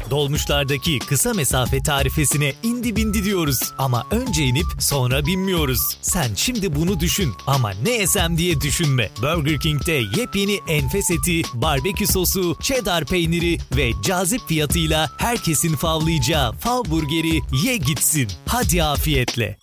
Dolmuşlardaki kısa mesafe tarifesine indi bindi diyoruz. Ama önce inip sonra binmiyoruz. Sen şimdi bunu düşün ama ne yesem diye düşünme. Burger King'de yepyeni enfes eti, barbekü sosu, cheddar peyniri ve cazip fiyatıyla herkesin favlayacağı Fav Burger'i ye gitsin. Hadi afiyetle.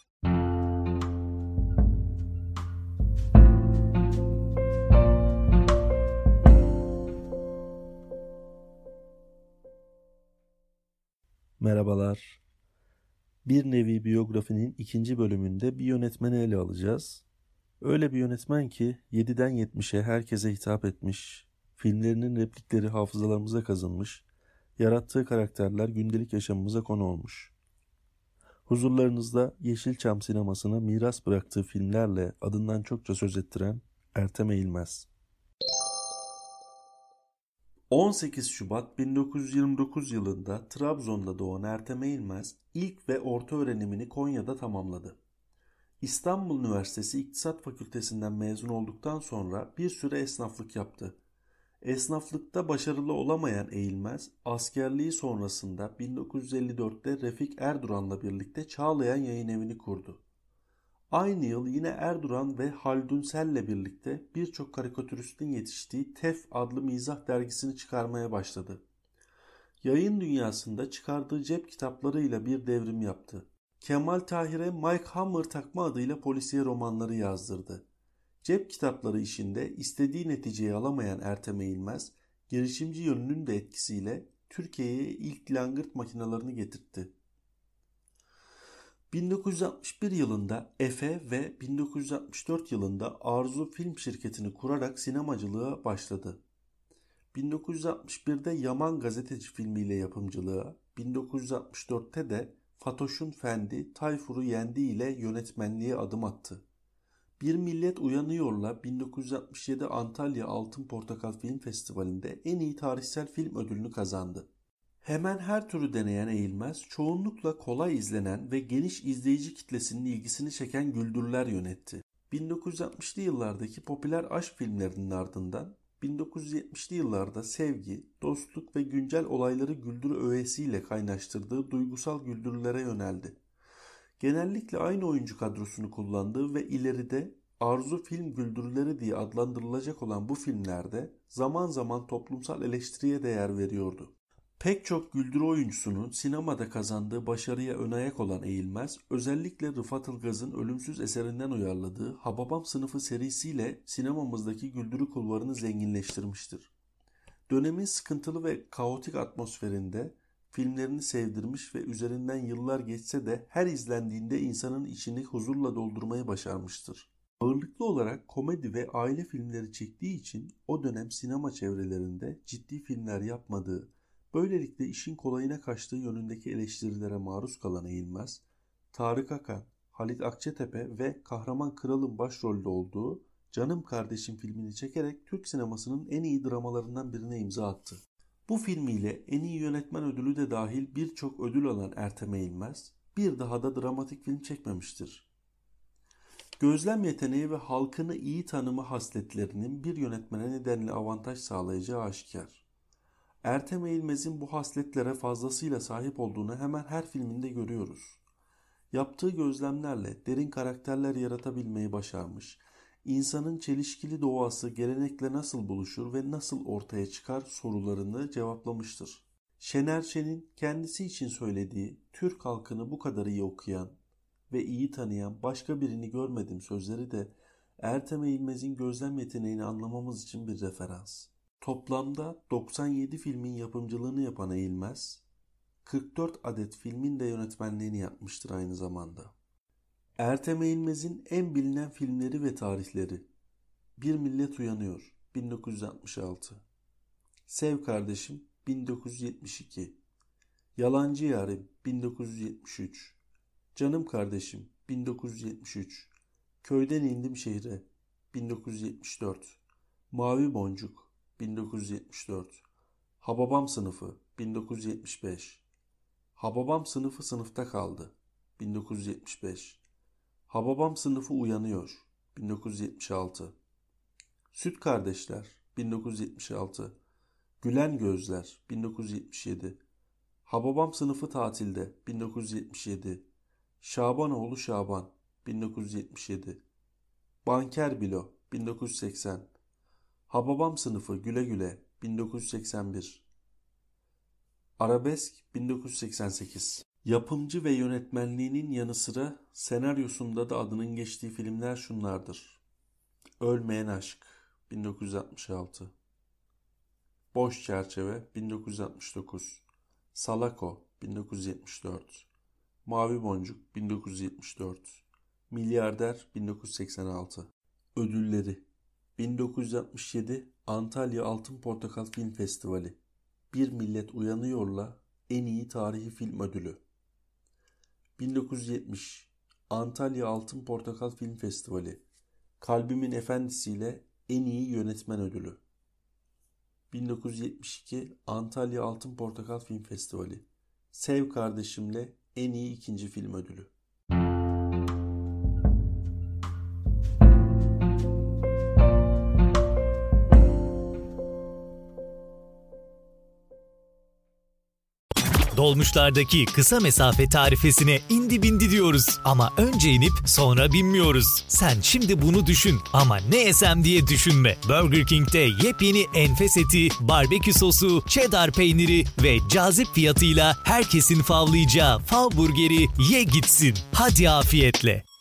Merhabalar. Bir nevi biyografinin ikinci bölümünde bir yönetmeni ele alacağız. Öyle bir yönetmen ki 7'den 70'e herkese hitap etmiş, filmlerinin replikleri hafızalarımıza kazınmış, yarattığı karakterler gündelik yaşamımıza konu olmuş. Huzurlarınızda Yeşilçam sinemasına miras bıraktığı filmlerle adından çokça söz ettiren Ertem Eğilmez. 18 Şubat 1929 yılında Trabzon'da doğan Ertem Eğilmez ilk ve orta öğrenimini Konya'da tamamladı. İstanbul Üniversitesi İktisat Fakültesinden mezun olduktan sonra bir süre esnaflık yaptı. Esnaflıkta başarılı olamayan Eğilmez, askerliği sonrasında 1954'te Refik Erduran'la birlikte Çağlayan Yayınevi'ni kurdu. Aynı yıl yine Erduran ve Haldun Sel'le birlikte birçok karikatüristin yetiştiği Tef adlı mizah dergisini çıkarmaya başladı. Yayın dünyasında çıkardığı cep kitaplarıyla bir devrim yaptı. Kemal Tahir'e Mike Hammer takma adıyla polisiye romanları yazdırdı. Cep kitapları işinde istediği neticeyi alamayan Ertem Eğilmez, girişimci yönünün de etkisiyle Türkiye'ye ilk langırt makinelerini getirtti. 1961 yılında Efe ve 1964 yılında Arzu Film Şirketi'ni kurarak sinemacılığa başladı. 1961'de Yaman Gazeteci filmiyle yapımcılığa, 1964'te de Fatoş'un Fendi, Tayfur'u Yendi ile yönetmenliğe adım attı. Bir Millet Uyanıyor'la 1967 Antalya Altın Portakal Film Festivali'nde en iyi tarihsel film ödülünü kazandı. Hemen her türü deneyen Eğilmez, çoğunlukla kolay izlenen ve geniş izleyici kitlesinin ilgisini çeken güldürüler yönetti. 1960'lı yıllardaki popüler aşk filmlerinin ardından 1970'li yıllarda sevgi, dostluk ve güncel olayları güldürü öğesiyle kaynaştırdığı duygusal güldürülere yöneldi. Genellikle aynı oyuncu kadrosunu kullandığı ve ileride Arzu Film Güldürüleri diye adlandırılacak olan bu filmlerde zaman zaman toplumsal eleştiriye değer veriyordu. Pek çok güldürü oyuncusunun sinemada kazandığı başarıya ön ayak olan Eğilmez, özellikle Rıfat Ilgaz'ın ölümsüz eserinden uyarladığı Hababam Sınıfı serisiyle sinemamızdaki güldürü kulvarını zenginleştirmiştir. Dönemin sıkıntılı ve kaotik atmosferinde filmlerini sevdirmiş ve üzerinden yıllar geçse de her izlendiğinde insanın içini huzurla doldurmayı başarmıştır. Ağırlıklı olarak komedi ve aile filmleri çektiği için o dönem sinema çevrelerinde ciddi filmler yapmadığı, böylelikle işin kolayına kaçtığı yönündeki eleştirilere maruz kalan Eğilmez, Tarık Akan, Halit Akçatepe ve Kahraman Kral'ın başrolde olduğu Canım Kardeşim filmini çekerek Türk sinemasının en iyi dramalarından birine imza attı. Bu filmiyle en iyi yönetmen ödülü de dahil birçok ödül alan Ertem Eğilmez, bir daha da dramatik film çekmemiştir. Gözlem yeteneği ve halkını iyi tanıma hasletlerinin bir yönetmene nedenli avantaj sağlayacağı aşikar. Ertem Eğilmez'in bu hasletlere fazlasıyla sahip olduğunu hemen her filminde görüyoruz. Yaptığı gözlemlerle derin karakterler yaratabilmeyi başarmış, insanın çelişkili doğası gelenekle nasıl buluşur ve nasıl ortaya çıkar sorularını cevaplamıştır. Şener Şen'in kendisi için söylediği Türk halkını bu kadar iyi okuyan ve iyi tanıyan başka birini görmedim sözleri de Ertem Eğilmez'in gözlem yeteneğini anlamamız için bir referans. Toplamda 97 filmin yapımcılığını yapan Eğilmez, 44 adet filmin de yönetmenliğini yapmıştır aynı zamanda. Ertem Eğilmez'in en bilinen filmleri ve tarihleri: Bir Millet Uyanıyor 1966, Sev Kardeşim 1972, Yalancı Yarim 1973, Canım Kardeşim 1973, Köyden İndim Şehre 1974, Mavi Boncuk 1974, Hababam Sınıfı 1975, Hababam Sınıfı Sınıfta Kaldı 1975, Hababam Sınıfı Uyanıyor 1976, Süt Kardeşler 1976, Gülen Gözler 1977, Hababam Sınıfı Tatilde 1977. Şabanoğlu Şaban 1977. Banker Bilo 1980. Hababam Sınıfı Güle Güle 1981. Arabesk 1988. Yapımcı ve yönetmenliğinin yanı sıra senaryosunda da adının geçtiği filmler şunlardır: Ölmeyen Aşk 1966. Boş Çerçeve 1969. Salako 1974. Mavi Boncuk 1974. Milyarder 1986. Ödülleri: 1967 Antalya Altın Portakal Film Festivali Bir Millet Uyanıyor'la en iyi tarihi film ödülü. 1970 Antalya Altın Portakal Film Festivali Kalbimin Efendisi'yle en iyi yönetmen ödülü. 1972 Antalya Altın Portakal Film Festivali Sev Kardeşim'le en iyi ikinci film ödülü. Dolmuşlardaki kısa mesafe tarifesine indi bindi diyoruz. Ama önce inip sonra binmiyoruz. Sen şimdi bunu düşün ama ne yesem diye düşünme. Burger King'de yepyeni enfes eti, barbekü sosu, cheddar peyniri ve cazip fiyatıyla herkesin favlayacağı fav burgeri ye gitsin. Hadi afiyetle.